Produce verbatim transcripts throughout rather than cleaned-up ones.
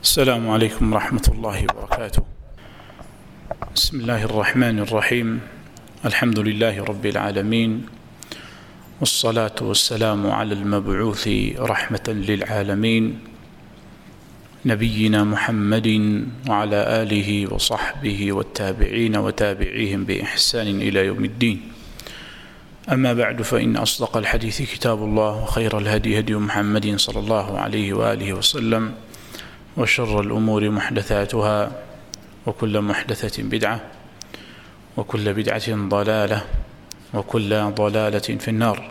السلام عليكم ورحمة الله وبركاته. بسم الله الرحمن الرحيم. الحمد لله رب العالمين، والصلاة والسلام على المبعوث رحمة للعالمين نبينا محمد وعلى آله وصحبه والتابعين وتابعيهم بإحسان إلى يوم الدين. أما بعد، فإن أصدق الحديث كتاب الله، وخير الهدي هدي محمد صلى الله عليه وآله وسلم، وشر الأمور محدثاتها، وكل محدثة بدعة، وكل بدعة ضلالة، وكل ضلالة في النار.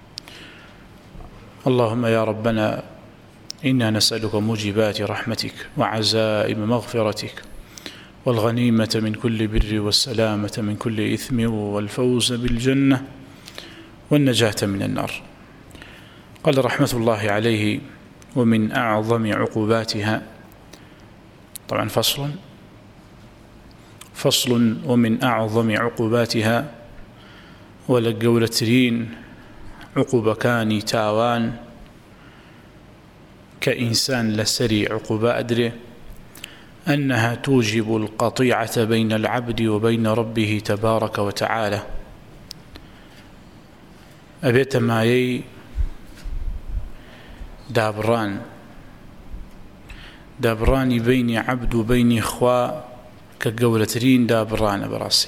اللهم يا ربنا إنا نسألك موجبات رحمتك وعزائم مغفرتك والغنيمة من كل بر والسلامة من كل إثم والفوز بالجنة والنجاة من النار. قال رحمة الله عليه: ومن أعظم عقوباتها، طبعا فصل فصل ومن أعظم عقوباتها ولقولترين عقوبكاني تاوان كإنسان لسري عقوبة أدري أنها توجب القطيعة بين العبد وبين ربه تبارك وتعالى. أبيت مايي دابران دابراني بين عبد وبين إخوة كقولترين دابران براسي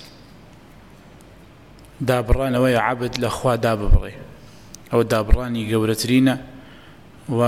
دابران ويا عبد لأخوة داببري أو دابراني قولترين و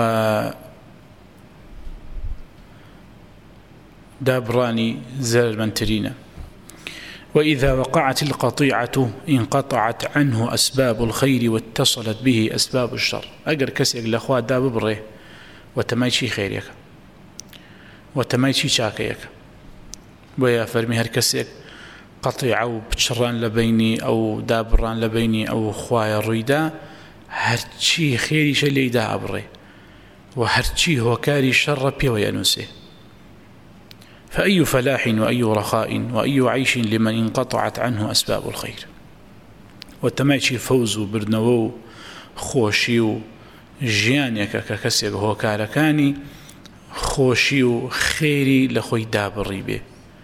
دابراني زل منترين. وإذا وقعت القطيعة انقطعت عنه أسباب الخير واتصلت به أسباب الشر. أقر كسيك لأخوة داببري وتمايشي خيريك وتمايشي شاكيك، ويا فرمي هر كسيك قطيعة وبتشران لبيني أو دابران لبيني أو خوايا الريدا، هرشي خيري شلي دابري وهرشي هو كاري شر بي وينسيه. فأي فلاح وأي رخاء وأي عيش لمن انقطعت عنه أسباب الخير. وتمايشي فوز وبرنوو خوشي وجيانيك ككسيك هو كاركاني خوشي وخيري لخوي دابري به،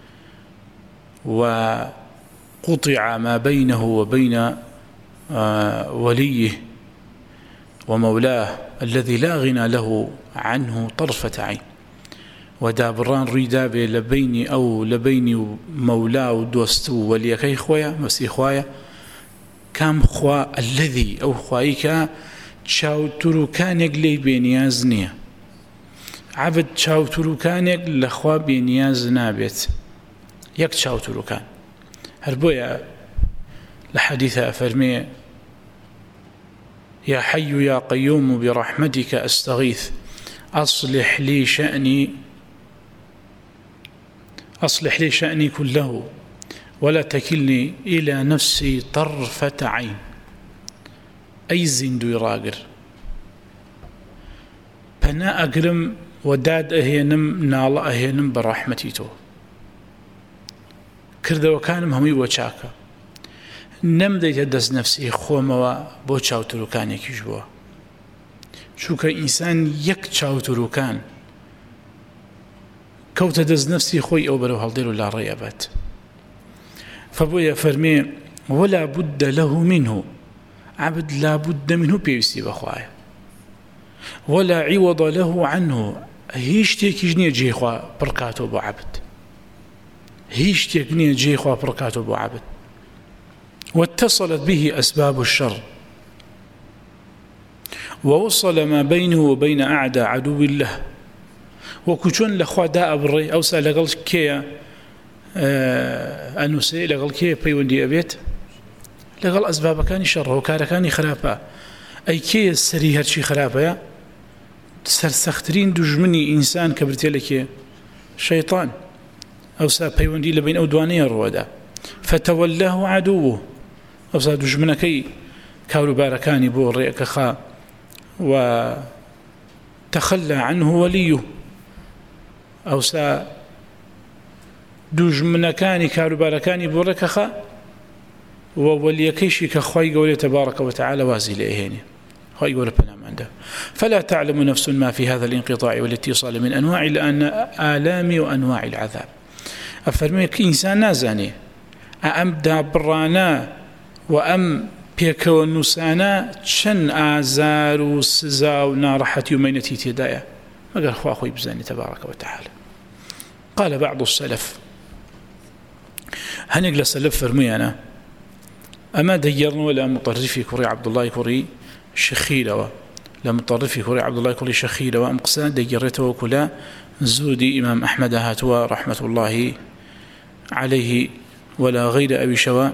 وقطع ما بينه وبين وليه ومولاه الذي لا غنى له عنه طرفة عين. ودابران ريدابي لبيني أو لبيني مولاه ودوستو وليكي خويا مسي خويا كام خوا الذي أو خوايك تشاو تروكانك لي بينياز نية. عبد تشاو تروكانك لخوا بينياز نابت يك تشاو تروكان. هربويا لحديث أفرمي: يا حي يا قيوم برحمتك أستغيث أصلح لي شأني أصلح لي شأني كله ولا تكلني إلى نفسي طرفة عين. أي زندو يراقر بنا أقرم وداد أهينم نال أهينم برحمتي تو كرد وكانم همي وشاكا نم ديت دس نفسي خوما بو چاوترو كان يكيجبوا شو كإنسان يك چاوترو كان كوت دز نفسي خوي أو برو هالديرو لا ريابات. فبويا فرمي: ولا بد له منه، عبد لا بد منه بيوسي بخوايا، ولا عوض له عنه، هيش تيكيجني جي خوا بركاتو بو عبد، هيش تيكني جي خوا بركاتو بو عبد. واتصلت به أسباب الشر، ووصل ما بينه وبين أعدى عدو الله. وكوشون لخوا داء بري أو سألقل كيا آه أنوسي لقل كيا بيوندي أبيت لقل أسباب كان شر وكار كان خرابة. أي كيا السري هرشي خرابة سرسخترين دجمني إنسان كبرتي لك شيطان أو سا بيوندي لبين أودواني الروادا فتولاه عدوه أو سا دجمنكي كاولو باركاني بو الرئيك خا وتخلى عنه وليه أو سا دجمنكاني كاولو باركاني بو الرئيك خا ووليكيشي كخواي قولي تبارك وتعالى وازي لإهيني خواهي قول بنامانده فلا تعلم نفس ما في هذا الانقطاع والاتصال من أنواع لأن آلام وأنواع العذاب أفرميك إنسان نازاني أم دابرانا وأم بيكو النسانا شن آزار وسزا ونارحة يومينتي تدايا ما قال أخوة أخوي بزاني تبارك وتعالى. قال بعض السلف هنقل السلف فرميانا أما ديرنا ولا مطرفي كوري عبد الله كوري شخيلة لا مطرفي كوري عبد الله كوري شخيلة وأمقسان ديرته وكلا زودي إمام أحمد هاتوا رحمة الله عليه ولا غير أبي شواء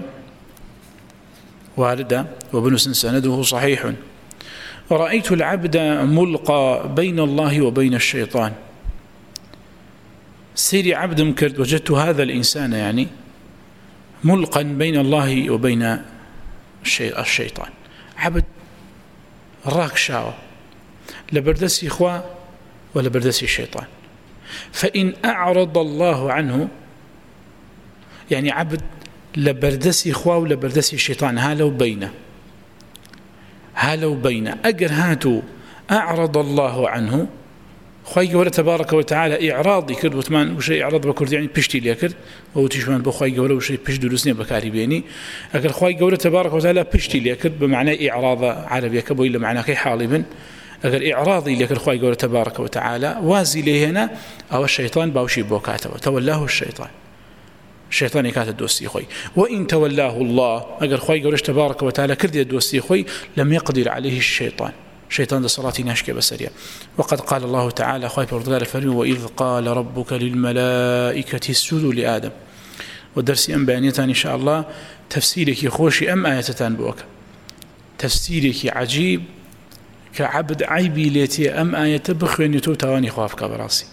واردة وابن سنده صحيح. رأيت العبد ملقى بين الله وبين الشيطان سيري عبد مكرد وجدت هذا الإنسان يعني ملقى بين الله وبين الشيطان عبد راك شاوة لبردسي إخوة ولا بردسي الشيطان فإن أعرض الله عنه يعني عبد لبردسي إخوة ولا بردسي الشيطان هالو بينه هالو بينه أجر هاتو أعرض الله عنه خواهي قوله تبارك وتعالى إعراضي كرد وثمان وشيء إعراض بكرد يعني بشتي لي كرد وتشمان بخواهي قوله وشيء بش دروسني بكاري بيني أجر خواهي قوله تبارك وتعالى بشتي لي كرد بمعنى إعراض عربي كبو إلا معنى كي حالبا أجر إعراضي لكر خواهي قوله تبارك وتعالى وازي لي هنا أو الشيطان باوشي بوكاته تولاه الشيطان الشيطان كانت الدوسي خوي وإن تولاه الله أجر خواهي قوله تبارك وتعالى كرد الدوسي خوي لم يقدر عليه الشيطان شيطان ذا صلاة ناشكة بسرية. وقد قال الله تعالى خواهي بردار الفرمي وإذ قال ربك للملائكة اسجدوا لآدم ودرسي أم بيانيتان إن شاء الله تفسيرك خوشي أم آياتان بوك تفسيرك عجيب كعبد عيبي ليتي أم آيات بخوين يتو تواني خوافك براسي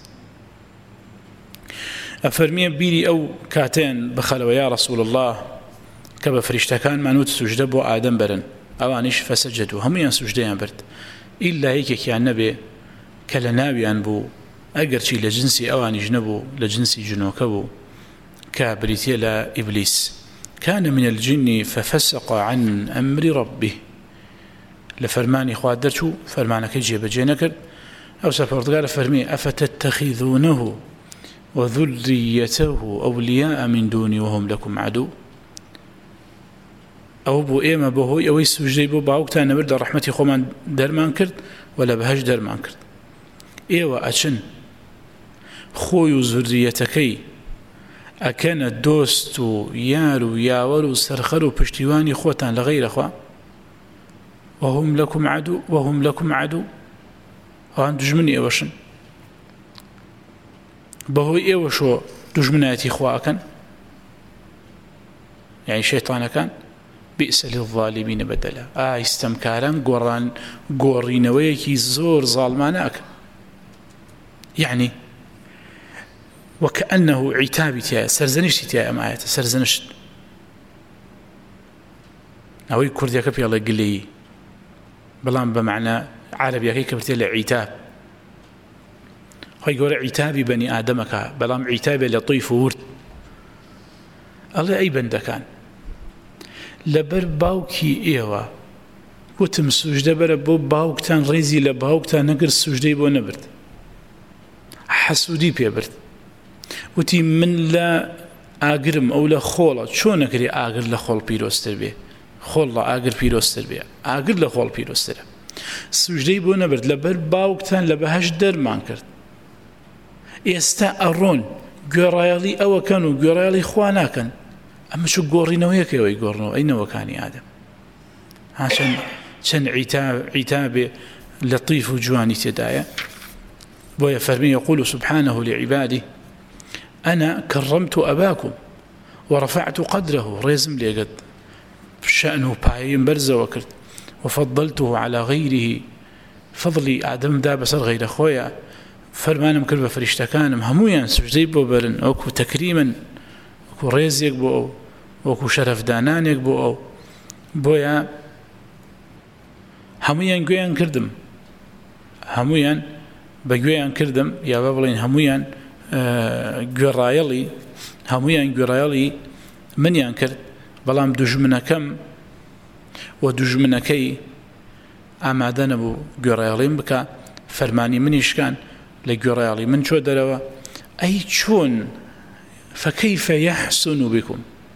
أفرمي بيري أو كاتين بخلوا يا رسول الله كبفرشتكان مانوت سجد بو آدم برن أوانيش فسجدوا هم ينسجدين برد إلا هيك كان نبي كلنابي أنبو أجرشي لجنسي أواني جنبو لجنسي جنوكبو كبريتي لا إبليس كان من الجن ففسق عن أمر ربه لفرماني خوادرشو فرمانك جيب جينكر أو سفرت قال فرمي أفتتخذونه وذريته أولياء من دوني وهم لكم عدو أو بو إيما بوهوي أو يسوجي بو باوكتا نبرد رحمتي خومان درمان كرد ولا بهج درمان كرد إيوا أشن خوي ذريتكي أكان الدوست يارو ياورو سرخرو بشتواني خوتان لغير أخوة وهم لكم عدو وهم لكم عدو وهم دجمني إيوشن بهوي إيوشو دجمناتي خوا أكن يعني شيطان كان بئس للظالمين بدلا آه استمكاران قران قورينويكي زور ظالماناك يعني وكأنه عتابي تيا سرزنشت تيا أم آيات سرزنشت أوي كرديا كبي الله قلي بلان بمعنى عربي كي كبرتي لعتاب هاي يقول عتابي بني آدمك بلان عتابي لطيف ورد الله أي بندكان لبر باوكي إيوا وتم سجدة بر بو باوكتان ريزي لباوكتان نقر سجدة بو نبرد حسودي بيبرد وتي من لا آقرم أو لا خولة شو نقري آقر لخول بيروستر بي خول لا آقر بيروستر بي آقر لخول بيروستر سجدة بو نبرد لبر باوكتان لبهش درمان کرد ئێستا ئەڕۆن گوێڕایەڵی ئەوە کەن و گوێڕایەڵی خوا ناکەن ئەمە چ گۆڕینەوەیەکەوەی گۆڕنەوە ئەینەوەکانی ئادەم ها چەند چەند عیتابێ لەطیف و جوانی تێدایە بۆیە فەرمی يقول سبحانه لعباده أنا كرمت أباكم ورفعت قدره ريزم ليقد شأنه باين برزة وكرت وفضلته على غيره فضلي آدم دا بسر غير أخويا فرمانم كربة فريشتكانم همويان سجدي بو برن وكو تكريما وكو ريزيك بو وكو شرف دانانيك بو بويا همويان قويان كردم همويان بقويان كردم يا بابلين همويان گوێڕایەڵی هەموویان گوێڕایەڵی منیان کرد بەڵام دوژمنەکەم و دوژمنەکەی ئامادە نەبوو گوێڕایەڵیم بکە فەرمانی منیشکان لە گوێڕایەڵی من چۆ دەرەوە ئەی چۆن فكيف يحسن بكم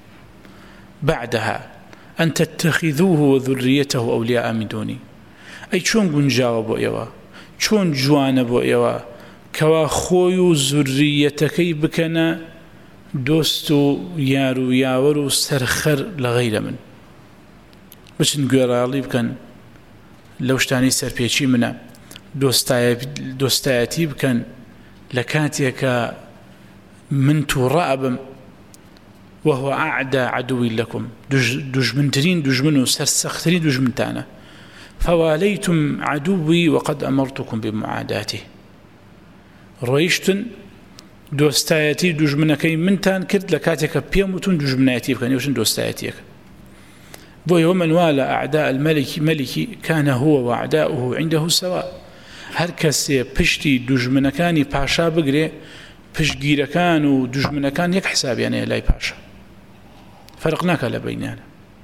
بعدها أن تتخذوه وذريته أولياء من دوني أي چون گونجاوە بۆ ئێوە چۆن جوانە بۆ ئێوە کەوا خۆی و زوریەتەکەی بکەنە دۆست و یار و یاوەر و سەرخەر لە غەیرە من بچن گوێڕایەڵی بکەن لەو شتانی سەرپێچی منە دۆستایەتی بکەن لە کاتێکە من تووڕە ئەبم وهو أعدى عدو لكم دجمنترين دجمنوا سرسخترين دجمنتانا فواليتم عدوي وقد أمرتكم بمعاداته رويشتن دوستايتي دجمنكي منتان كرد لكاتك بيموتون دجمنايتي بكان يوشن دوستايتيك بوي ومن والى أعداء الملك ملكي كان هو وأعداؤه عنده سواء هر كسي بشتي دجمنكاني باشا بقري پشتگیرەکان و دژمنەکان یەک حسابیانەیە لای پاشا فرق ناکە لە بینیانە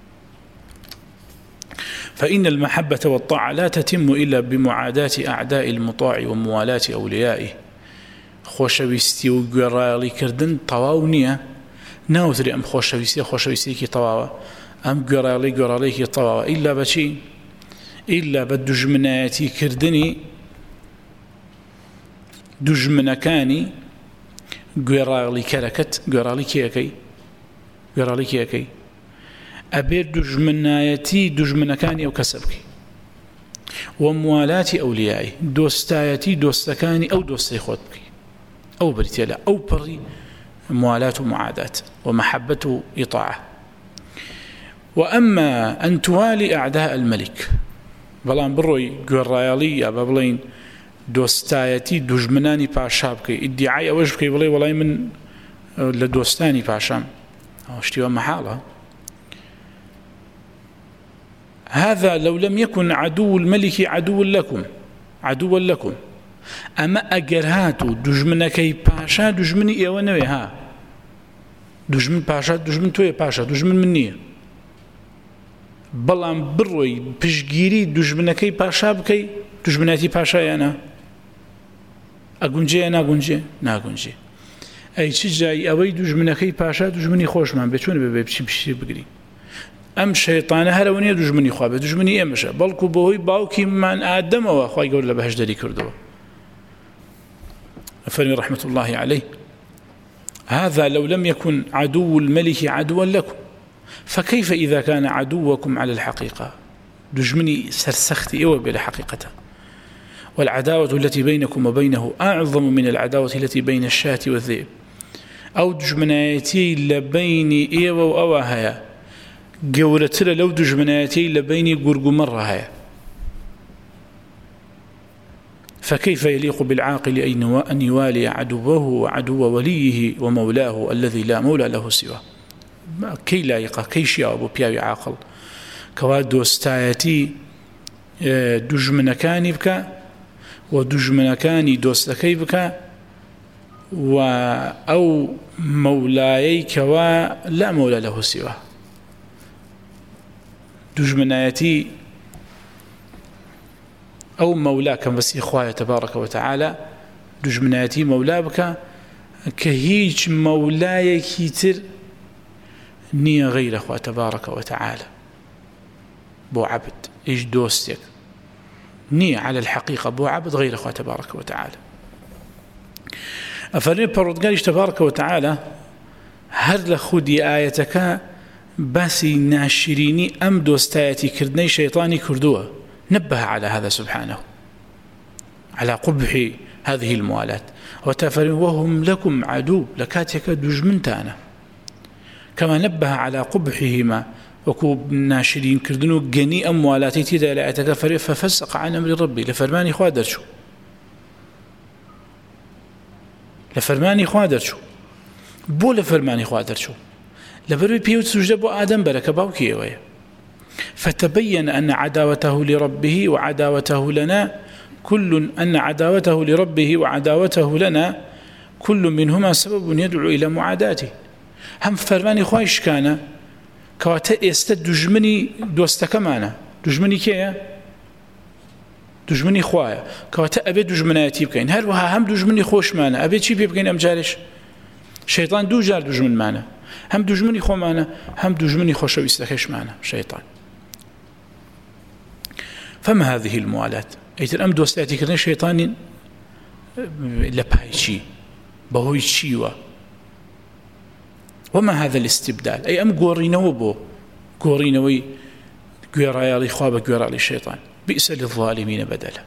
فإن المحبة والطاعة لا تتم إلا بمعاداة أعداء المطاع وموالاة أوليائه خۆشەویستی و گوێڕایەڵیکردن تەواو نییە ناوتری ئەم خۆشەویستیە خۆشەویستیەکی تەواوە ئەم گوێڕایەڵی گوێڕایەڵێکی تەواوە ئیلا بەچی ئیلا بە دوژمنایەتیکردنی دوژمنەکانی گوێڕایەڵی کەرەکەت گوێڕایەڵی کێیەکەی گوێڕایەڵی کێیەکەی ئەبێت دوژمنایەتی دوژمنەکانی ئەو کەسە بکەی وموالاتی ئەولیایی دۆستایەتی دۆستەکانی ئەو دۆستەی خۆت بکەی ئەو بریتێ لە ئەو پڕی موالات و معادات ومحبة و إطاعة وأما أن توالي أعداء الملك بەڵام بڕۆی گوێڕایەڵی یا بە بڵێین دۆستایەتی دوژمنانی پاشا بکەی ئیدعای ئەوەش بکەی بڵێ وەڵای من لە دۆستانی پاشام ئەو شتیوە مەحاڵە هذا لو لم يكن عدو الملك عدو لكم عدوا لكم أما أجر هاتو دجمنكي باشا دجمني إيوة نوي ها دجمن باشا دجمن توي باشا دجمن مني بلان بروي بشجيري دجمنكي باشا بكي دجمناتي باشا أنا أقنجي أنا أقنجي نا أقنجي أي شيء جاي أوي دجمنكي باشا دجمني خوش من بتشون ببي بشي بشي بقري أم شيطانة هرونية دجمني خوابه دجمني إمشى بلكو بوي باوكي من آدم وأخوي يقول له بهش داري كردوه فرمي رحمة الله عليه هذا لو لم يكن عدو الملك عدوا لكم فكيف إذا كان عدوكم على الحقيقة دجمني سرسختي إيوه بلا حقيقته والعداوة التي بينكم وبينه أعظم من العداوة التي بين الشاة والذئب أو دجمنايتي لبيني إيوه وأواهيا قولتر لو دجمنايتي لبيني قرق مرة هيا فكيف يليق بالعاقل أن يوالي عدوه وعدو وليه ومولاه الذي لا مولى له سواه كي لايقة كي شيء أبو بياوي عاقل كوا دوستايتي دجمنكاني بك ودجمنكاني دوستكي بك أو مولاي كوا لا مولى له سواه دجمنايتي أو مولاك بس إخوة تبارك وتعالى دجمناتي مولا بك كهيج مولاي كيتر نية غير أخوة تبارك وتعالى بو عبد إيش دوستك نية على الحقيقة بو عبد غير أخوة تبارك وتعالى أفرمي بردقاليش تبارك وتعالى هر لخودي آيتك باسي ناشريني أم دوستايتي كردني شيطاني كردوه نبه على هذا سبحانه على قبح هذه الموالاة وتفرن وهم لكم عدو لكاتك دجمنتانا كما نبه على قبحهما وكوب ناشرين كردنو جني أموالاتي تدا لا أتكفر ففسق عن أمر ربي لفرماني خوادر شو لفرماني خوادر شو بو لفرماني خوادر شو لبروي بيوت سجد بو آدم بركة باوكي ويا فتبين أن عداوته لربه وعداوته لنا كل أن عداوته لربه وعداوته لنا كل منهما سبب يدعو إلى معاداته هم فرماني خواهش كان كواتا يستد دجمني دوست كمانا دجمني كيا دژمنی خوایە کەواتە ئەبێ دوژمنایەتی بکەین هەروەها هەم دوژمنی خۆشمانە ئەبێ چی پێ بکەین ئەم جارش شەیطان دوو جار دوژمنمانە هەم دوژمنی خۆمانە هەم دوژمنی خۆشەویستەکەشمانە شەیطان فما هذه الموالاة ئەیتر ئەم دۆستایەتیکردنی شەیطانی لە پای چی بەهۆی چیوە وما هذا الاستبدال أي أم قورينو بو قورينوي قويرايالي خواب قويرالي الشيطان بئس للظالمين بدلا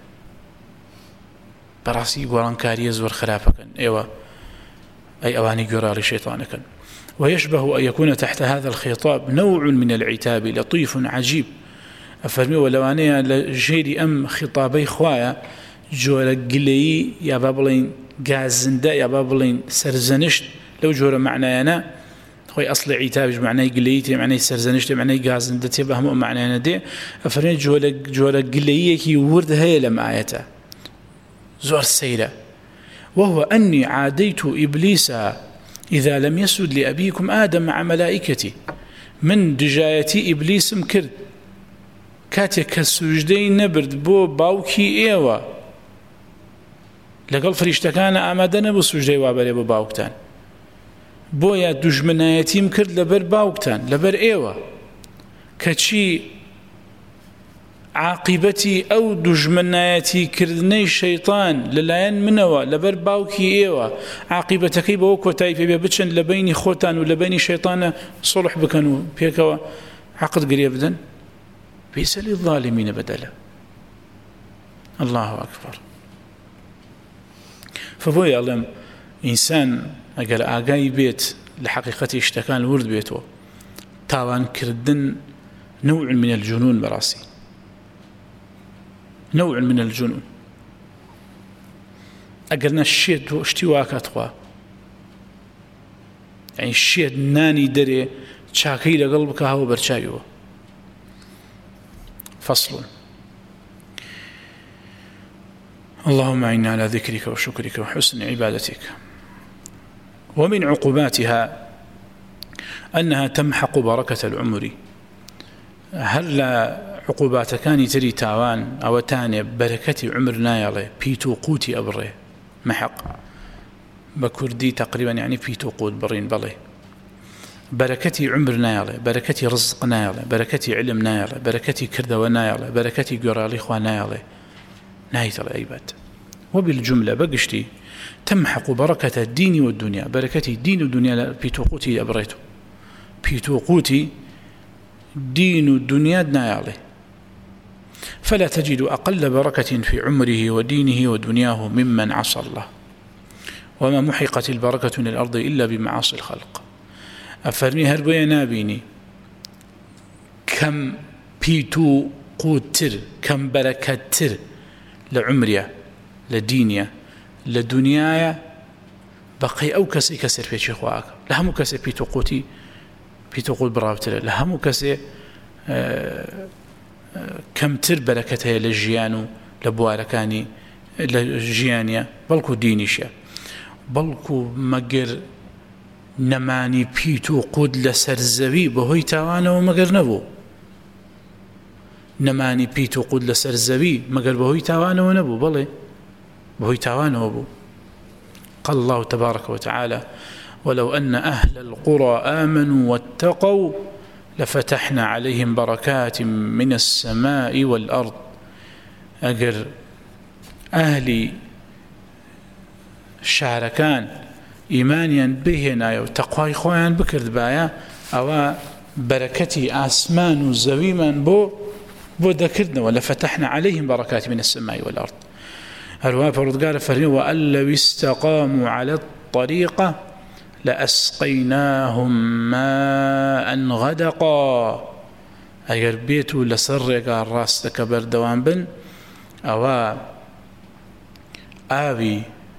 براسي قوران كاري زور خلافكا أيوة أي أواني قويرالي شيطانكا ويشبه أن يكون تحت هذا الخطاب نوع من العتاب لطيف عجيب أفرمي ولواني لجيري أم خطابي خوايا جورا قلي يا بابلين قازندا يا بابلين سرزنشت لو جورا معنانا خوي أصل عتابج معناه قليتي معناه سرزنشت معناه قازندتي بهم معنانا دي أفرمي جورا جورا قلي كي ورد هي لم آيته زور السيرة وهو أني عاديت إبليس إذا لم يسجد لأبيكم آدم مع ملائكتي من دجايتي إبليس مكرد كاتي كالسجدي نبرد بو باوكي إيوة لقل فريشتكان آمادنا بو سجدي وابري بو باوكتان بو يا دجمنايتي مكرد لبر باوكتان لبر إيوة كاتشي عاقبتي أو دجمنايتي كردني الشيطان للاين منوا لبر باوكي إيوة عاقبتكي بوك وتايفي بيبتشن لبيني خوتان ولبيني شيطان صلح بكانوا بيكوا عقد قريب بدن بئس للظالمين بدلا الله أكبر فبو يعلم إنسان أقل آقاي بيت لحقيقة اشتكان الورد بيته تاوان كردن نوع من الجنون براسي نوع من الجنون أقلنا الشيء اشتواك أتخوى يعني الشيء ناني دري شاكي لقلبك هو برشايوه فصل اللهم أعنا على ذكرك وشكرك وحسن عبادتك ومن عقوباتها أنها تمحق بركة العمر هل عقوبات كان تري تاوان أو تاني بركة عمر نايلة بيتو قوتي أبري محق بكردي تقريبا يعني بيتو قوت برين بلي بركتي عمر نايلة بركتي رزق نايلة بركتي علم نايلة بركتي كردوة نايلة بركتي قرالي خواه نايلة نهاية العباد وبالجملة بقشتي تمحق بركة الدين والدنيا بركتي الدين والدنيا بيتوقوتي أبريتو بيتوقوتي دين الدنيا نايلة فلا تجد أقل بركة في عمره ودينه ودنياه ممن عصى الله وما محقت البركة من الأرض إلا بمعاصي الخلق أفرمي هربويا نابيني كم بيتو قوتر كم بركتر لعمريا لدينيا لدنيايا بقي أو كسي كسر في شيخواك لهم كسي بيتو قوتي بيتو قوت براوتر لهم كسي آه آه كم تر بركتها لجيانو لبواركاني لجيانيا بلكو دينيشيا بلكو مقر نماني بيتو قود لسر زوي بهوي تاوانا ومقر نبو نماني بيتو قود لسر زوي مقر بهوي تاوانا ونبو بلي بهوي تاوانا وبو قال الله تبارك وتعالى ولو أن أهل القرى آمنوا واتقوا لفتحنا عليهم بركات من السماء والأرض أقر أهلي شاركان إيمانيا بهنا وتقوى خوان بكرد بايا أو بركتي آسمان وزويما بو بو ذكرنا ولا فتحنا عليهم بركات من السماء والأرض هروا فرد قال فرين وأن لو استقاموا على الطريقة لأسقيناهم ماء غدقا أجر بيتو لسر قال راس تكبر دوام بن أو آبي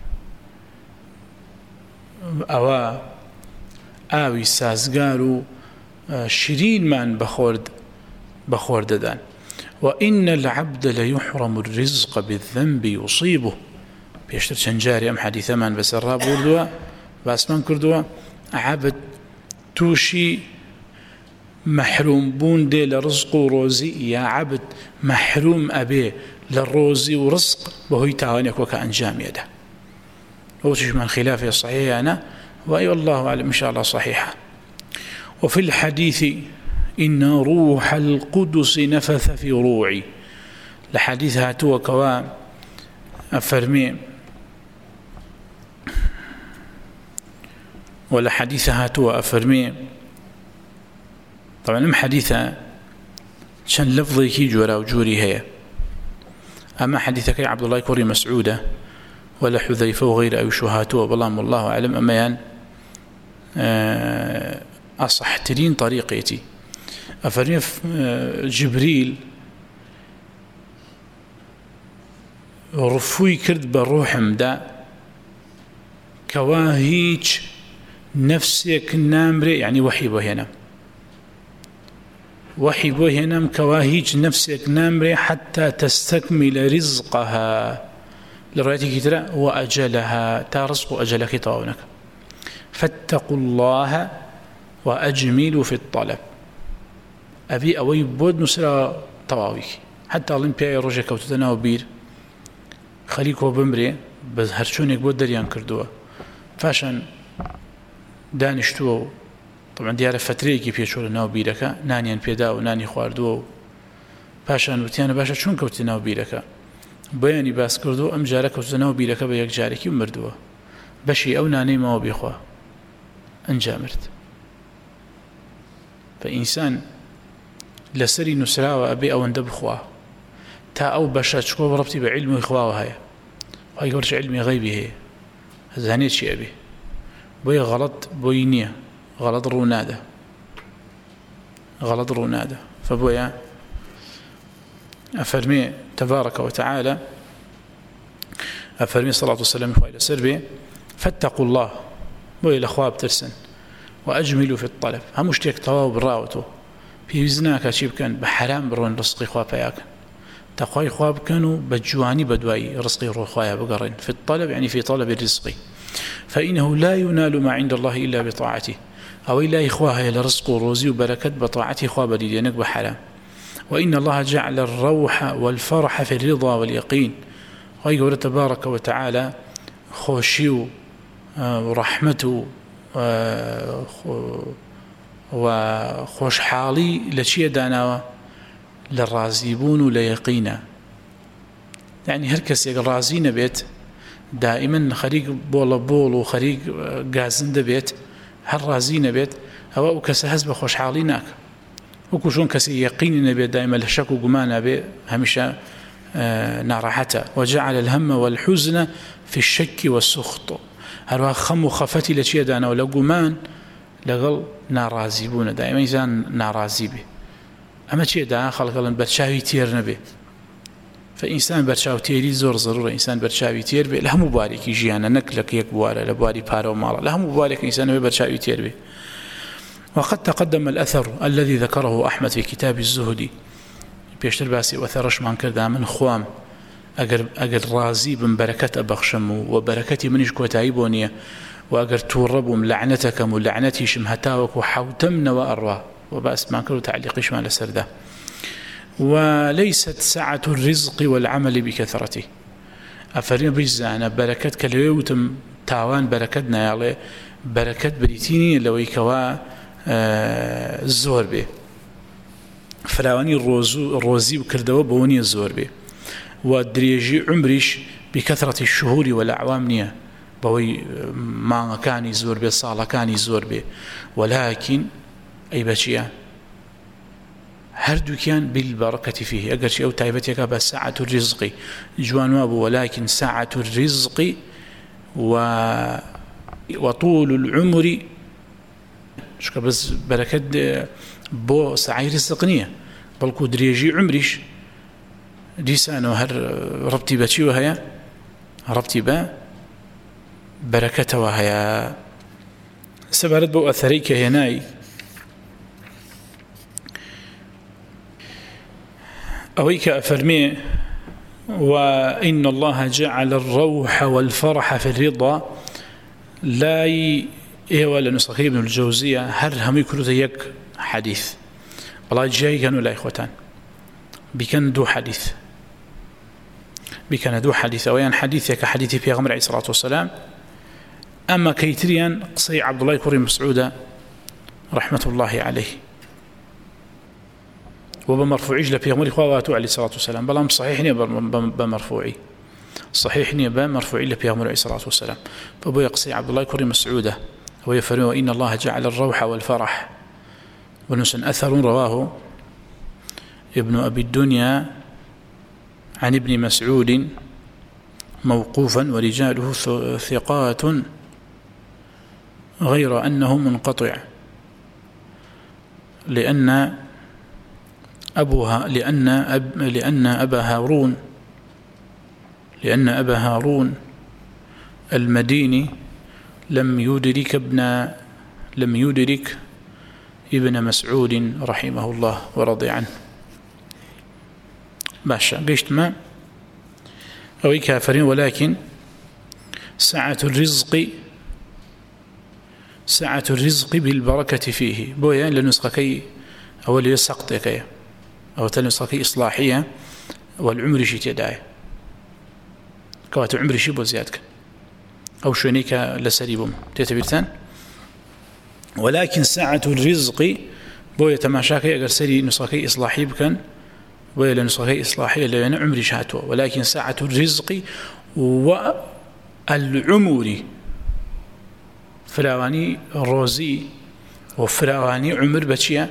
أو آوي سازقارو شرين من بخورد بخورد دان وإن العبد ليحرم الرزق بالذنب يصيبه بيشتر شنجاري أم حديث من بس الراب وردوا بس من كردوا عبد توشي محروم بون دي لرزق روزي يا عبد محروم أبي للروزي ورزق بهوي تاوانيك وكا أنجام يده وشيش من خلافه صحيح أنا وأي والله أعلم إن شاء الله صحيحة. وفي الحديث إن روح القدس نفث في روعي لحديث هاتوا كوا أفرمي ولا حديث هاتوا أفرمي طبعا لم حديثة شان لفظي كي جورا وجوري هي أما حديثك عبد الله كوري مسعودة ولا حذيفة وغير أو شهاتوا بالله والله أعلم أما يعني أصح ترين طريقتي أفرمي جبريل رفوي كرد بروحم دا كواهيج نفسك نامري يعني وحي بهنا وحي بهنا كواهيج نفسك نامري حتى تستكمل رزقها لروايتي كتير وأجلها ترزق أجلك طاونك فاتقوا الله وأجملوا في الطلب أبي أوي بود نسرا طواويك حتى أولمبيا رجع كوتنا وبير خليكو بمري بس هرشونك بود دريان كردوه فاشن دانشتوه طبعا ديارة فتريكي بيشور ناو بيركا نانيان بيدا وناني خواردوه فاشن وتيانا باشا چون كوتنا ناو بيركا بياني باس كردو أم جارة كوتنا ناو بيركا بيك جاركي ومردوه بشي أو ناني ما بيخوا انجامرت فإنسان لسري نسراوة أبي أو اندب خوا تا أو باشا تشكو بربطي بعلم إخواه هاي وهي قولش علمي غيبي هي هزانيت شي أبي بوي غلط بوي نية غلط رونادة غلط رونادة فبويا أفرمي تبارك وتعالى أفرمي صلاة والسلام إلى سربي فاتقوا الله بوي الأخوة بترسن وأجملوا في الطلب هم مشتيك طواو براوته في وزناك أشيب كان بحرام برون رزقي خواه بياك تقوي خواب كانوا بجواني بدواي رزقي روخوايا بقرين في الطلب يعني في طلب الرزق فإنه لا ينال ما عند الله إلا بطاعته أو إلا إخواها لرزق وروزي وبركة بطاعته خواب لدينك بحرام وإن الله جعل الروح والفرح في الرضا واليقين ويقول تبارك وتعالى خوشيو ورحمته وخوش حالي لشي داناوه للرازيبون وليقينا يعني هركس يقول رازينا بيت دائما خريق بول بول وخريق قازن بيت هل رازينا بيت هو كس حسب خوش حاليناك وكشون كس يقيننا بيت دائما الشك وقمانا بيت همشا آه نارحته وجعل الهم والحزن في الشك والسخط هل خم وخفتي لشي دانا ولا قمان لقل نارازيبون دائما إنسان نارازيبه أما شيء دا خلق الله برشاوي تير نبي فإنسان برشاوي تيري زور ضرورة إنسان برشاوي تير بي له مبارك يجيانا نكلك يكبوارا لبواري بارا ومالا له مبارك إنسان برشاوي تير بي. وقد تقدم الأثر الذي ذكره أحمد في كتاب الزهدي بيشتر باسي وثرش من كردا من خوام أجر أجر رازي بن بركة أبخشم وبركتي منش كوتايبونية وأجر توربهم لعنتكم ولعنتي شمهتاوك وحوتمنا وأرواه وبأس ما كانوا تعليقش ما لسرده وليست سعة الرزق والعمل بكثرته أفرين بجزانا بركة كاليوتم تاوان بركتنا يالي بركة بريتيني لو يكوا آه الزور به فلاواني الروزي وكردوا بوني الزور به ودريجي عمريش بكثرة الشهور والأعوام نية بوي ما كان يزور به صالة كان يزور به ولكن أي بشيء هردو كان بالبركة فيه أقر شيء أو تايبتك بس ساعة الرزق جوان وابو ولكن ساعة الرزق و... وطول العمر شكا بس بركة بو ساعي رزقنية بل كود ريجي عمريش ديسانو هر ربطي بشي وهي ربطي با بركة وهي سبارت بو أثريك هناي أويك أفرمي وإن الله جعل الروح والفرح في الرضا لا إيوة لنسخي ابن الجوزية هر هم يكونوا ذيك حديث والله جاي كانوا لا إخوتان بكن دو حديث بكان دو حديث ويان حديثك حديث في غمر عليه الصلاة والسلام أما كيتريا قصي عبد الله كريم مسعود رحمة الله عليه وبمرفوعي جل في غمر إخواته عليه الصلاة والسلام بلام صحيحني بمرفوعي صحيحني بمرفوعي ل في غمر عليه الصلاة والسلام فأبو يقصي عبد الله كريم مسعود ويفرموا إن الله جعل الروح والفرح ونسن أثر رواه ابن أبي الدنيا عن ابن مسعود موقوفا ورجاله ثقات غير أنه منقطع لأن أبوها لأن أب لأن أبا هارون لأن أبا هارون المديني لم يدرك ابن لم يدرك ابن مسعود رحمه الله ورضي عنه باشا قشت ما أو كافرين ولكن سعة الرزق سعة الرزق بالبركة فيه بويا لنسخكي أو ليسقطكي أو تنسخكي إصلاحية والعمر شي تداي كوات عمر شي بوزيادك أو شونيك لسريبهم تتبيرتان ولكن سعة الرزق بويا تماشاكي أقر سري نسخكي إصلاحي بكن بويا لنسخكي إصلاحية لأن عمري شاتوا ولكن سعة الرزق والعمر فراواني روزي وفراواني عمر بشيا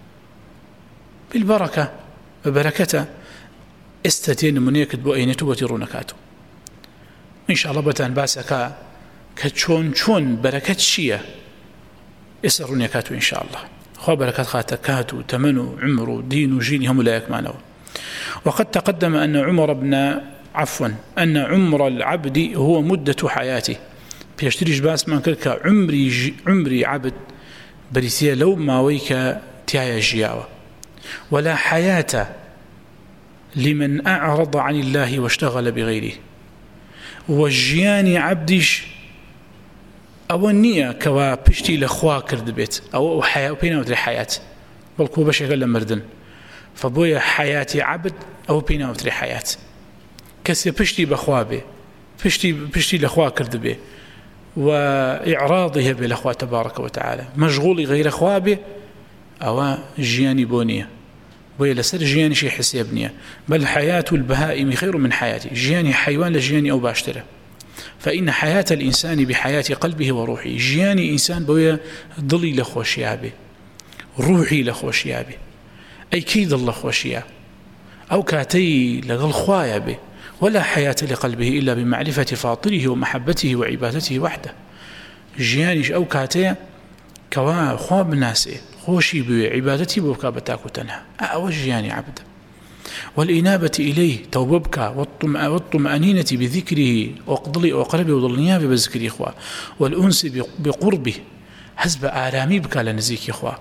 بالبركة ببركته استتين منيك بو أينتو وترونكاتو إن شاء الله بتان باسكا كتشون شون بركة شيا يسرونكاتو إن شاء الله خو بركة خاتكاتو تمنو عمرو دين وجيني هم لا يكمانو وقد تقدم أن عمر بن عفوا أن عمر العبد هو مدة حياته بيشتريش باس من كلك عمري عمري عبد بريسيا لو ما ويك تيايا جياوة ولا حياة لمن أعرض عن الله واشتغل بغيره وجياني عبدش أو النية كوا بشتي لخوا كرد بيت أو حياة بينا وتري حياة بلكو باش يقل مردن فبويا حياتي عبد أو بينا وتري حياة كسي بشتي بخوا بي بشتي بشتي لخوا كرد بي وإعراضه بالأخوة تبارك وتعالى مشغول غير أخوة به أو جياني بونية ويلا سر جياني شي حسيبنية بل حياة البهائم خير من حياتي جياني حيوان لجياني أو باشترة فإن حياة الإنسان بحياة قلبه وروحه جياني إنسان بويا ضلي لخوشيابه روحي لخوشيابه أي كيد الله خوشيا أو كاتي لغل خوايابه ولا حياة لقلبه إلا بمعرفة فاطره ومحبته وعبادته وحده جيانيش أو كاتي كوا خواب ناسي خوشي بعبادتي بوكابتاك وتنها أو جياني عبد والإنابة إليه توببك والطمأنينة بذكره وقضلي وقربه وضلنياه بذكر إخوة والأنس بقربه حسب آرامي بك لنزيك إخوة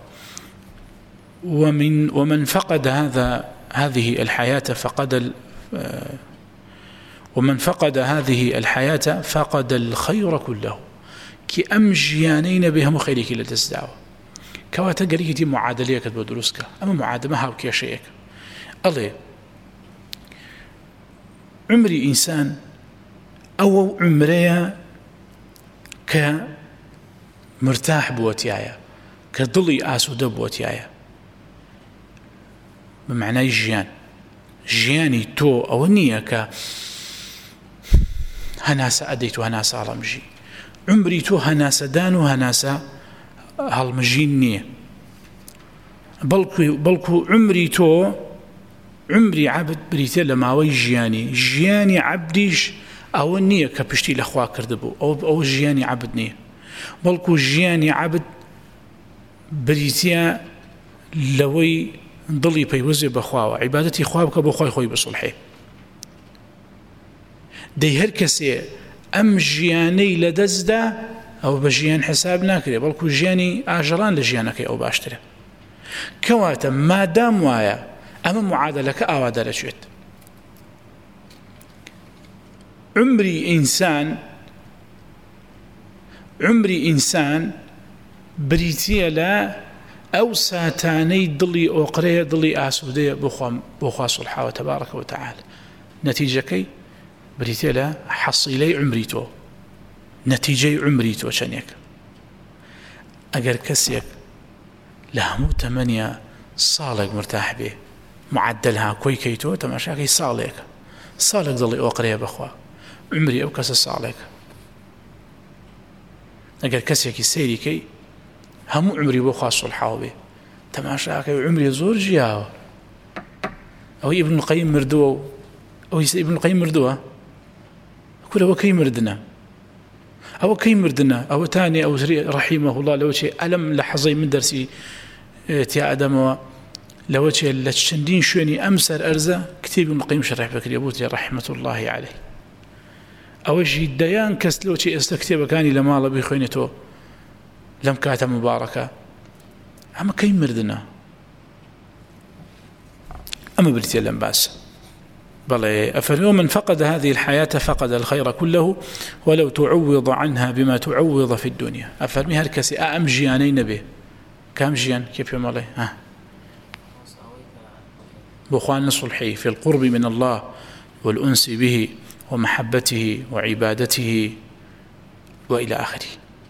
ومن ومن فقد هذا هذه الحياة فقد ومن فقد هذه الحياة فقد الخير كله كي أم جيانين بهم خيرك لتزدعوا كواتا قريك دي معادلية كتبو دروسك أما معادمة هاوكي شيئك الله عمري إنسان أو عمريا كمرتاح بوتيايا كضلي آسود بوتيايا بمعنى جيان جياني تو أو النية ك هناسة أديت وهناسة هلمجي عمري تو هناسة دان وهناسة هلمجي النية بلكو, بلكو عمري تو عمري عبد بريتي لما وي جياني جياني عبديش أو النية كبشتي لأخواه كردبو أو, أو جياني عبد نية بلكو جياني عبد بريتي لوي ضلي بيوزي بخواه عبادتي خواه بخواه خوي بصلحي دي هركسي أم جياني لدزدا أو بجيان حساب ناكري بلكو جياني آجران لجيانك أو باشتري كواتا ما دام وايا أما معادلك أوادر شويت عمري إنسان عمري إنسان بريتيا لا أو ساتاني ضلي أوقري ضلي آسودية بخوا صلحة تبارك وتعالى نتيجة كي بریتێ لە حەسیلەی عمری تۆ نەتیجەی عمری تۆ چەندێک ئەگەر کەسێک لە هەموو تەمەنیە ساڵێک مرتاح بێ معدل ها کۆی کەیتۆ تەماشاکەی ساڵێکە ساڵێک دڵی ئۆقرەیە بخوا عمری ئەو کەسە ساڵێکە ئەگەر کەسێکی سەیری کەی هەموو عمری بۆ خوا سوڵحاو بێ تەماشاکەی عمری زۆر ژیاوە ئەوەی ئیبن القەیم مردووە و ئەوەی ئیبن القەیم مردووە کورەوە کەی مردنە ئەوە کەی مردنە ئەوە تانێ ئەوزری ڕەحیمەه الله لەوە چێ ئەلەم لە حەزەی من دەرسی تیا ئەدەمەوە لەوە چێ لە چەندین شوێنی ئەم سەر ئەرزە کتێبی ابن القەیم شەرح بکرێ بوو تێ ڕەحمەة الله عەلەیه ئەوەشی دەیان کەس لەوە چێ ئێستا کتێبەکانی لە ماڵە بخوێنێتەوە لەم کاتە مبارەکە ئەمە کەی مردنە أما برتيا باس بل أفرمي من فقد هذه الحياة فقد الخير كله ولو تعوض عنها بما تعوض في الدنيا أفرمي هالكسي أم جيانين به كم جيان كيف يوم الله ها بخوان صلحي في القرب من الله والأنس به ومحبته وعبادته وإلى آخره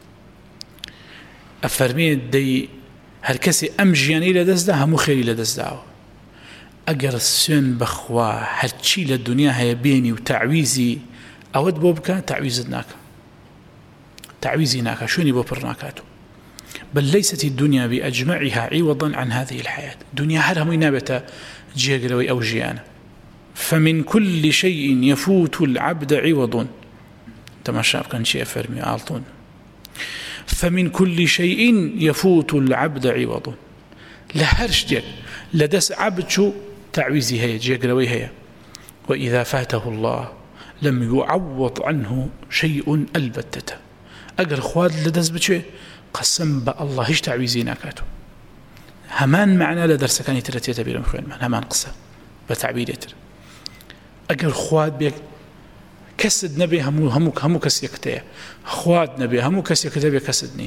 أفرمي دي هالكسي أم جياني لدزدا هم خيري لدزداو ئەگەر سوێن بەخوا هەرچی لە دنیا هەیە بێنی و تعویزی ئەوەت بۆ بکە تعویزت ناکە تعویزی ناکە شوێنی بۆ پڕ ناکاتەوە بل ليست الدنيا بأجمعها عوضا عن هذه الحياة دنيا هر همووی نابێتە جێگرەوەی ئەو ژیانە فمن كل شيء يفوت العبد عوض تماشا بکەن چی فەرمی ئاڵتون فمن كل شيء يفوت العبد عوض لە هەر شتێک لدس عبد شو تعويزي هي جيقروي هي وإذا فاته الله لم يعوض عنه شيء البتته أقر خواد لدس بشي قسم بالله هش تعويزي ناكاتو همان معنى لدرس كان يترتيت بيرم خوين من همان قصة بتعبيريتر أقر خواد بيك كسد نبي همو همو همو كس يكتيه خواد نبي همو كس يكتيه كسدني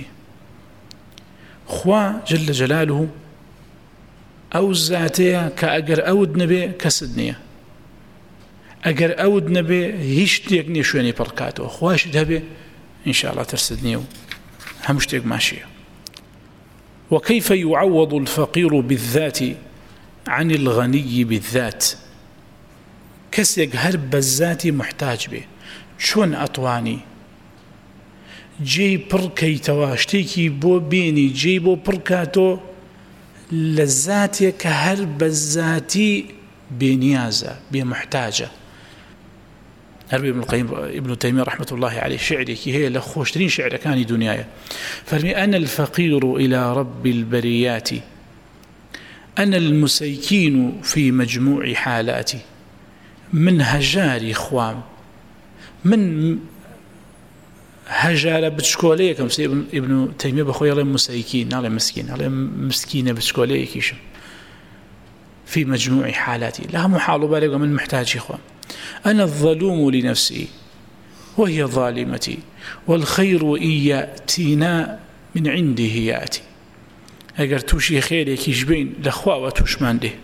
خوا جل جلاله أو الزاتية كأجر أود نبي كسدنية أجر أود نبي هيشتيك نيشوني بركاته خواش دهبي إن شاء الله ترسدنيه همشتيك ماشية وكيف يعوض الفقير بالذات عن الغني بالذات كسيك هرب الذات محتاج به شون أطواني جي بركي تواشتيكي بو بيني جي بو بركاتو لذاتي كهرب الذاتي بنيازة بمحتاجة هرب ابن القيم ابن تيمية رحمة الله عليه شعري كي هي لخوشترين شعر كان دنياي فرمي أنا الفقير إلى رب البريات أنا المسيكين في مجموع حالاتي من هجاري خوام من هجارة بتشكولية كم سي ابن تيمية بخوي الله مسيكين على مسكين على مسكينة بتشكولية كيشم في مجموع حالاتي لها محال بالغ من محتاج إخوان أنا الظلوم لنفسي وهي ظالمتي والخير إن يأتينا من عنده يأتي أجر توشي خيرك يجبين لأخوة وتشمان له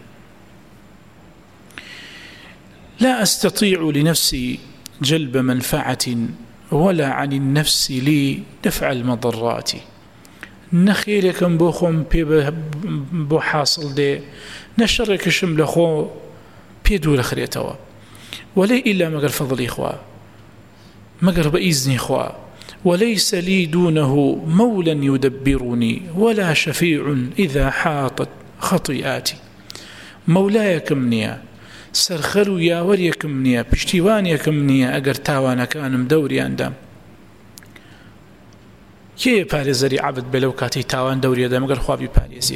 لا أستطيع لنفسي جلب منفعة ولا عن النفس لي دفع المضرات نخيلكم بوخم بو حاصل دي نشركشم لخو بيدو لخريتوا ولي إلا مقر فضل إخوة مقر بإذن إخوة وليس لي دونه مولا يدبرني ولا شفيع إذا حاطت خطيئاتي مولاي كمنيا سرخرو يا وريا كمنيا بشتيوان يا كمنيا أقر تاوانا كانم دوري عندام كي باريزري عبد بلوكاتي تاوان دوري عندام أقر خوابي باريزي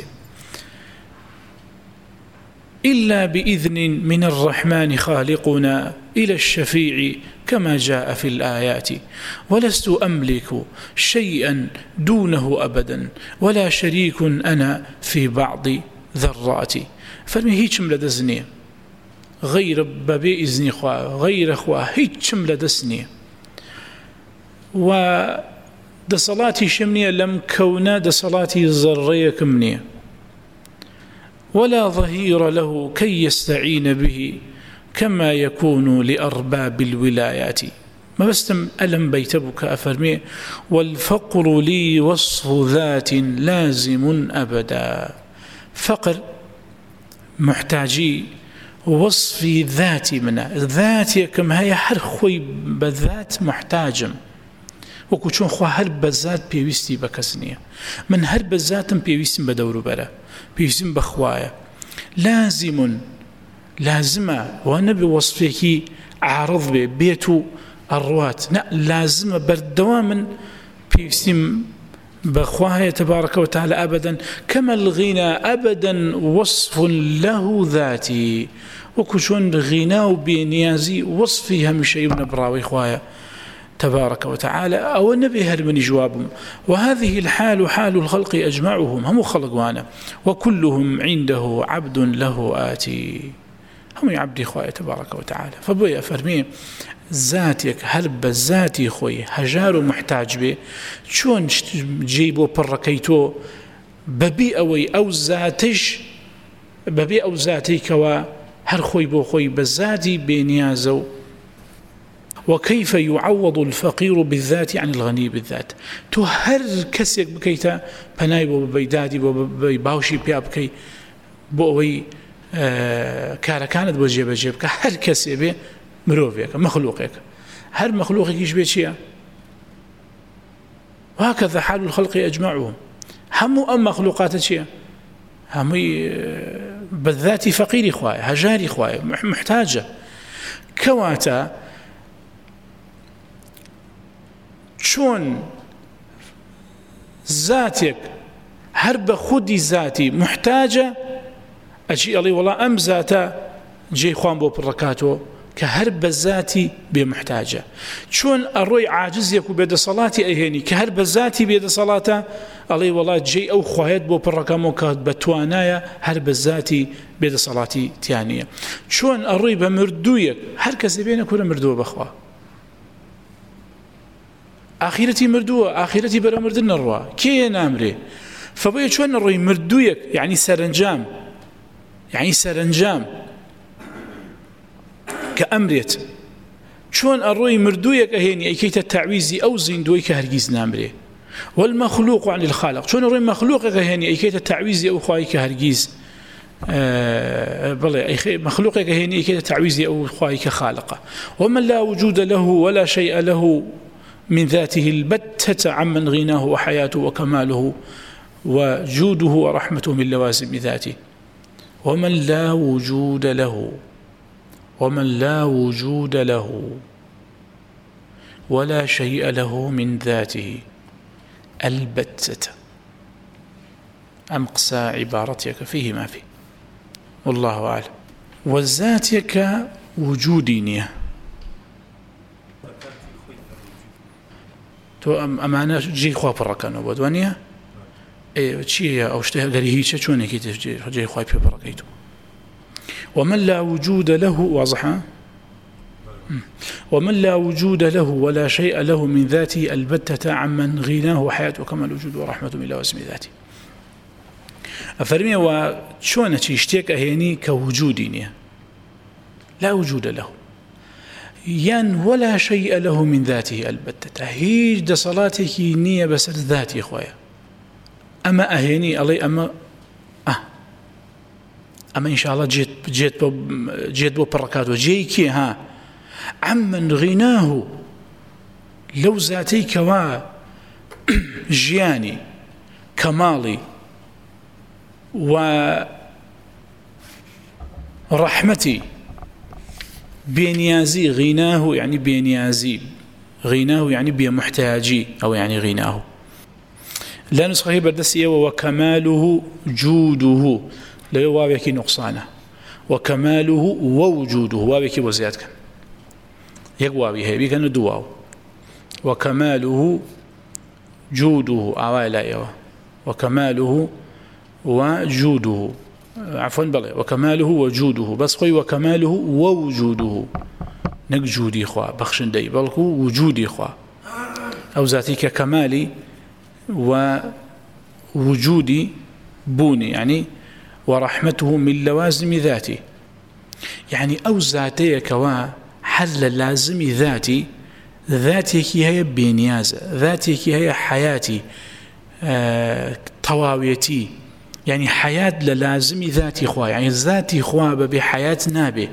إلا بإذن من الرحمن خالقنا إلى الشفيع كما جاء في الآيات ولست أملك شيئا دونه أبدا ولا شريك أنا في بعض ذراتي فالمي هيتشم لدزني غير ببي إذن إخوة غير إخوة هيتشم لدسني ودصلاتي شمنية لم كونا دصلاتي ذرية كمنية ولا ظهير له كي يستعين به كما يكون لأرباب الولايات. ما بستم ألم بيتبك أفرمي والفقر لي وصف ذات لازم أبدا. فقر محتاجي وصفي ذاتي منه ذاتي كما هي هر خوي بذات محتاجم وەکو چۆن خوا هەر بەزات پێویستی بە کەس نییە. من هەر بەزاتم پێویستم بە دەوروبەرە، پێویستم بەخوایە. لازمون لازمە و نەبێ وەصفێکی عارض بێ بێت و ئەڕوات، نە لازمە بەردەوام من پێویستیم بخواه تبارك وتعالى أبدا. كما الغنى أبدا وصف له ذاتي، وكشون غنى بنيازي وصفي هم شيء نبراوي خواه تبارك وتعالى أو النبي هرمني جوابهم. وهذه الحال حال الخلق أجمعهم، هم خلق وانا وكلهم عنده عبد له آتي، هم عبدي خواه تبارك وتعالى. فبويا فرمي ذاتك هل بذاتي خوي هجار محتاج به شون جيبو بركيتو ببي أوي أو ذاتش ببي أو ذاتي كوا هر خوي بو خوي بذاتي بنيازو. وكيف يعوض الفقير بالذات عن الغني بالذات؟ تو هر كسيك بكيتا بناي بو بيدادي بو باوشي بيا بكي بوي آه كارا كانت بو جيب جيبك هر كسي بي مروفيك مخلوقك هر مخلوقك يشبه شيء. وهكذا حال الخلق أجمعهم، هم أم مخلوقات شيء هم بالذات فقير إخوائي هجار إخوائي محتاجة. كواتا شون ذاتك هر بخودي ذاتي محتاجة أجي الله والله أم ذاتا جي خوان بو بركاتو كهر بذاتي بمحتاجة. شون الروي عاجز يكو بيد صلاتي أيهني كهر بذاتي بيد صلاته الله والله جي أو خواهد بو بركامو كهد بتوانايا هر بذاتي بيد صلاتي تيانية. شون الروي بمردويك هر كسي بينك ولا مردوه بخوا آخرتي مردوه آخرتي برا مردن الروا كي نامري. فبويا شون الروي مردويك يعني سرنجام يعني سرنجام كأمريت. شون الروي مردويك أهيني أي كيت التعويزي أو زندوي كهرجيز نامري. والمخلوق عن الخالق شون الروي مخلوق أهيني أي كيت التعويزي أو خواي كهرجيز آه بلى أي مخلوق أهيني أي كيت التعويزي أو خواي كخالقه. ومن لا وجود له ولا شيء له من ذاته البتة عمن غناه وحياته وكماله وجوده ورحمته من لوازم ذاته. ومن لا وجود له ومن لا وجود له ولا شيء له من ذاته البتة. أمقسى عبارتك فيه ما فيه والله أعلم. وذاتك وجودينية تو أمانة جي خواه بركانو بودوانية ايه چيه او شته غري هيچ چونه كي تجي جي خواه بركيتو. ومن لا وجود له واضحة ومن لا وجود له ولا شيء له من ذاته البتة عمن غناه وحياته كما الوجود ورحمة من الله واسم ذاته. أفرمي وشونه تشتيك أهيني كوجودينية لا وجود له ين ولا شيء له من ذاته البتة هيج دا صلاتك نية بس ذاتي خويا. أما أهيني الله أما أه أما إن شاء الله جيت جيت بو جيت بو بركاته جيكي ها عمن غناه لو ذاتي كوا جياني كمالي ورحمتي بنيازي غناه يعني بنيازي غناه يعني بمحتاجي أو يعني غناه. لا نسخه بردسية وكماله جوده لا يوابك نقصانه وكماله ووجوده وابك وزيادك يقوابي هي بيكن دواو وكماله جوده أوالا يوا وكماله وجوده عفوا بلى وكماله وجوده بس خوي وكماله ووجوده نجودي خوا بخشن دي بلكو وجودي خوا أو ذاتك كمالي ووجودي بوني يعني ورحمته من لوازم ذاته يعني أو ذاتية كوا حل لازم ذاتي ذاتك هي بنيازة ذاتك هي حياتي آه طواويتي يعني حياة للازم ذاتي خوا يعني ذاتي خوا بحياة نابي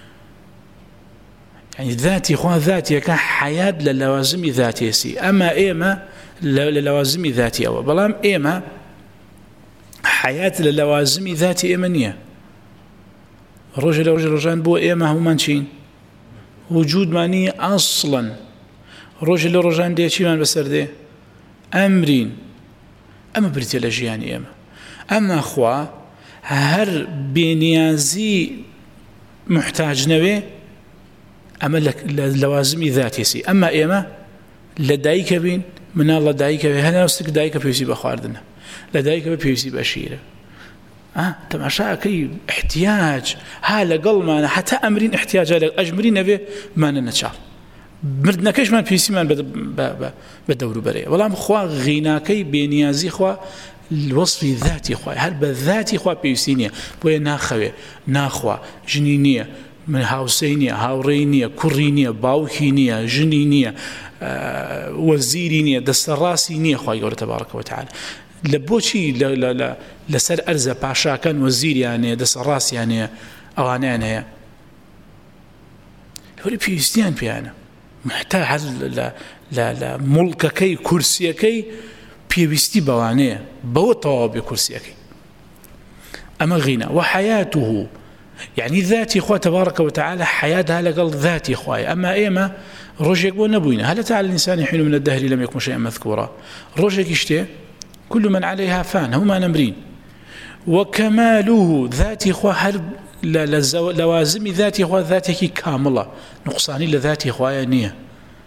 يعني ذاتي خوا ذاتي كحياة للوازم ذاتي سي أما إيما للوازم ذاتي أو بلام إيما حياة للوازم ذاتي إيمانية رجل رجل رجان بو إيما هو منشين وجود ماني أصلا رجل رجان دي شي من بسر دي أمرين أما بريتي لجيان إيما أما أخوة هر بنيازي محتاج نوي أما لوازم ذاتي سي أما إيما لدايك بين من الله دايك بين هنا وستك دايك بيوسي بخواردنا لدايك بيوسي بأشيرة آه تماشا كي احتياج هالا قل ما حتى أمرين احتياج لك أجمرين به ما ننشار مردنا كيش ما بيوسي ما بدورو بريه والله أخوة غيناكي بنيازي أخوة الوصف ذاتي خوا هل بذاتي خوا بيوسينيا بويا ناخوي ناخوا جنينية من هاوسينية هاورينية كورينية باوكينية جنينية آه وزيرينية دستراسينية خوا يقول تبارك وتعالى لبوشي ل ل ل لسر أرزة باشا كان وزير يعني دستراس يعني أوانان هي هولي بيوسيان بيانا محتاج ل ل ل ملككي كرسيكي بيوستي بوانيه بوطوا بكرسيكي أما غنى وحياته يعني ذاتي إخوة تبارك وتعالى حياتها لقل ذاتي إخوة أما إيما رجيك ونبوينا هل تعالى الإنسان حين من الدهر لم يكن شيئا مذكورا رجيك اشتي كل من عليها فان هما نمرين وكماله ذاتي إخوة هل لوازم ذاتي إخوة ذاتك كاملة نقصاني لذاتي إخوة نية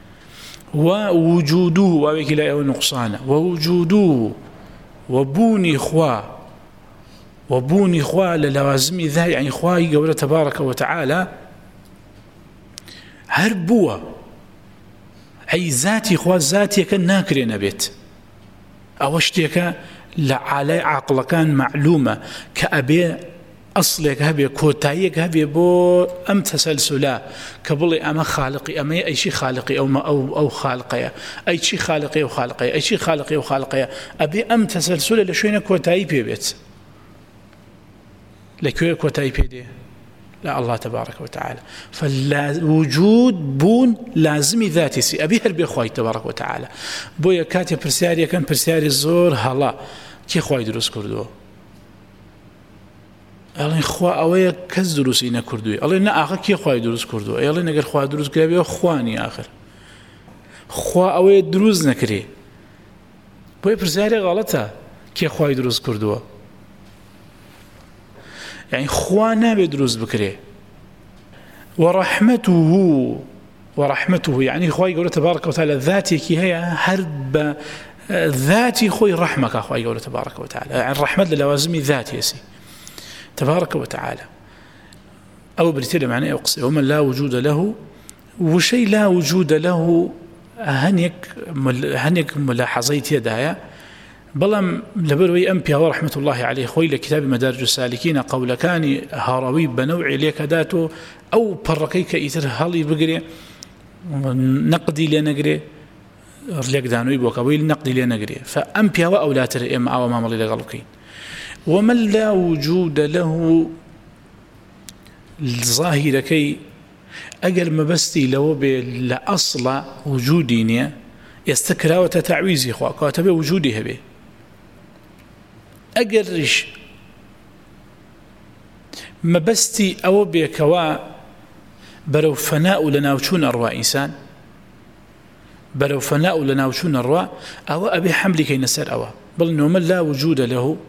ووجوده وابيك لا يكون نقصانا ووجوده وبوني خوا وبوني خوا للوازم ذا يعني خوا يقول تبارك وتعالى هربوا أي ذاتي خوا ذاتي كان ناكري نبيت أو اشتيك لعلي عقل كان معلومة كأبي أصلك هبي كوتايك هبي بو أم تسلسلا كبلي أما خالقي أما أي شيء خالقي أو ما أو أو خالقي أي شيء خالقي أو خالقي أي شيء خالقي أو خالقي أبي أم تسلسلا لشوينا كوتاي بيبيت لكوي كوتاي بيدي لا الله تبارك وتعالى فالوجود بون لازم ذاتي سي أبي هربي أخوي تبارك وتعالى بويا كاتي برسياري كان برسياري الزور هلا كي أخوي دروس كردو الله خوا أويا كز دروسي نكردوي الله نا آخر كي خوا دروس كردو الله نقدر خوا دروس كريه خواني آخر خوا أويا دروس نكري بوي برسياري غلطة كي خوا دروس كردو يعني خوانا بدروس بكريه ورحمته ورحمته يعني خوي يقول تبارك وتعالى ذاتي كي هي هرب ذاتي خوي رحمك أخوي يقول تبارك وتعالى يعني الرحمة للوازم ذاتي يسي تبارك وتعالى أو بريتيل معناه أقصي ومن لا وجود له وشيء لا وجود له هنيك هنيك ملاحظيت يدايا بلام لبروي أمبيا ورحمة الله عليه خوي لكتاب مدارج السالكين قول كان هاروي بنوع ليك داتو أو بركيك إيتر هالي بقري نقدي لنقري رليك دانوي بوكويل نقدي لنقري فأمبيا وأولاتر إما أو ما ملي لغلقين ومن لا وجود له الظاهر كي أجل ما بستي لو بلأصل وجودي يستكرا وتتعويزي خوا كاتب وجودي هبه أجرش ما بستي أو بكوا برو فناء لنا وشون أرواء إنسان برو فناء لنا وشون أرواء أو أبي حملي كي نسر أو بل إنه من لا وجود له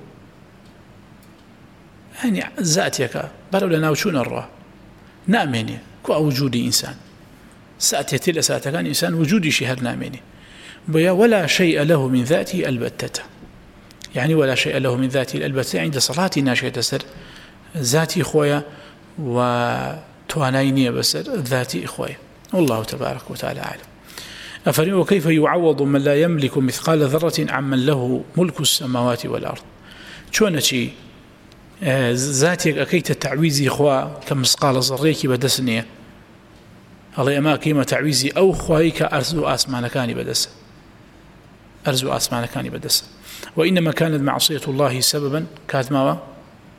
يعني ذاتك برو لنا وشون أرواء نامني كو وجودي إنسان سأتيتي لساتك إنسان وجودي شهر نامني بيا ولا شيء له من ذاته البتة يعني ولا شيء له من ذاته البتة عند صلاتي ناشئة تسر ذاتي خويا وتوانيني بسر ذاتي خويا والله تبارك وتعالى أعلم أفرين وكيف يعوض من لا يملك مثقال ذرة عمن له ملك السماوات والأرض شو نشي ذاتێک ئەەکەیتە تعویزی خوا کە مسقالە زەڕێکی بەدەست نییە هەڵێ ئەمە کەیمە تعویزی ئەو خوایی کە ئەرز و ئاسمانەکانی بەدەستە ئەرز و ئاسمانەکانی بەدەستە وإنما كانت معصية الله سببا كاتماوا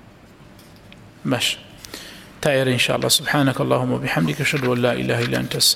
باش تاير إن شاء الله سبحانك اللهم وبحمدك أشهد أن لا إله إلا أنت